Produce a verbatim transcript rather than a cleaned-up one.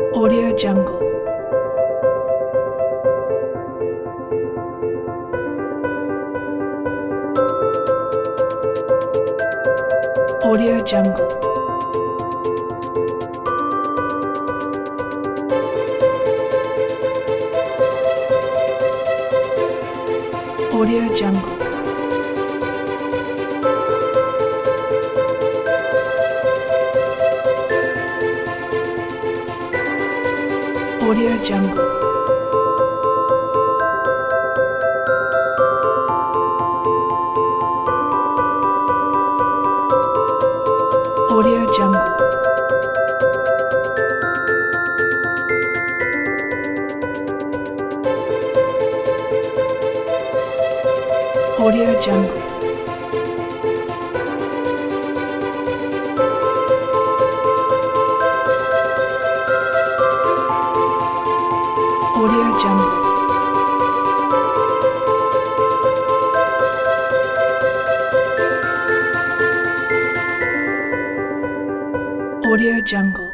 Audio Jungle. Audio Jungle. Audio Jungle. Audio Jungle. Audio Jungle. Audio Jungle. Audio Jungle. Audio Jungle.